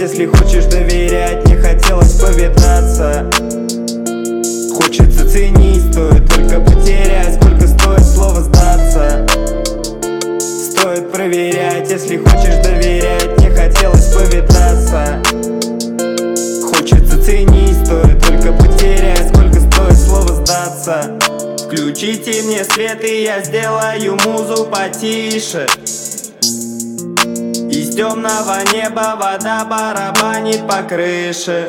если хочешь доверять, не хотелось повидаться. Хочется ценить, стоит только потерять. Сколько стоит слово сдаться? Стоит проверять, если хочешь доверять, не хотелось повидаться. Хочется ценить, стоит только потерять. Сколько стоит слово сдаться? Включите мне свет, и я сделаю музу потише. Из темного неба вода барабанит по крыше.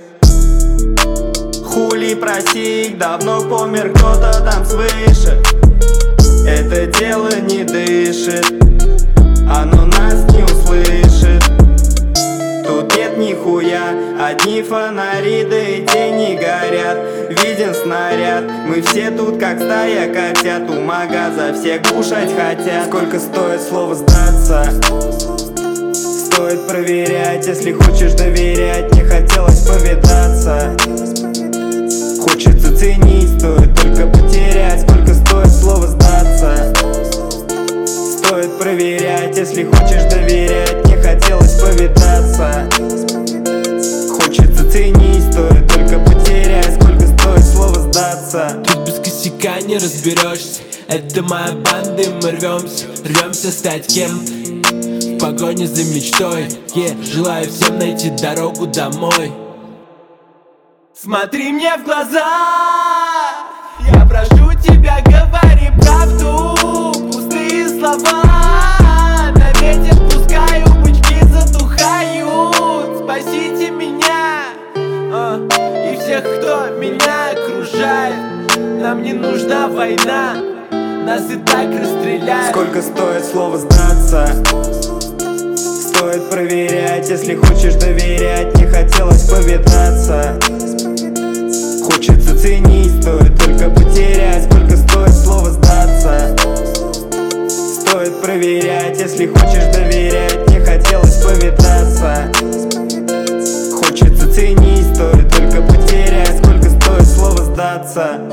Хули просить, давно помер кто-то там свыше. Это дело не дышит, оно нас не услышит. Тут нет нихуя, одни фонари, да и тени горят. Виден снаряд, мы все тут как стая котят. У магаза все кушать хотят. Сколько стоит слово сдаться? Стоит проверять, если хочешь доверять, не хотелось повидаться. Хочется ценить, стоит только потерять. Сколько стоит слово сдаться? Стоит проверять, если хочешь доверять, не хотелось повидаться. Хочется ценить, стоит только потерять. Сколько стоит слово сдаться? Тут без косяка не разберешься. Это моя банда, и мы рвемся стать кем? В погоне за мечтой, желаю всем найти дорогу домой. Смотри мне в глаза, я прошу тебя, говори правду. Пустые слова на ветер пускаю, бычки затухают. Спасите меня и всех, кто меня окружает. Нам не нужна война, нас и так расстреляют. Сколько стоит слово сдаться? Стоит проверять, если хочешь доверять, не хотелось повидаться. Хочется ценить, стоит только потерять. Сколько стоит слово сдаться? Стоит проверять, если хочешь доверять, не хотелось повидаться. Хочется ценить, стоит только потерять. Сколько стоит слово сдаться?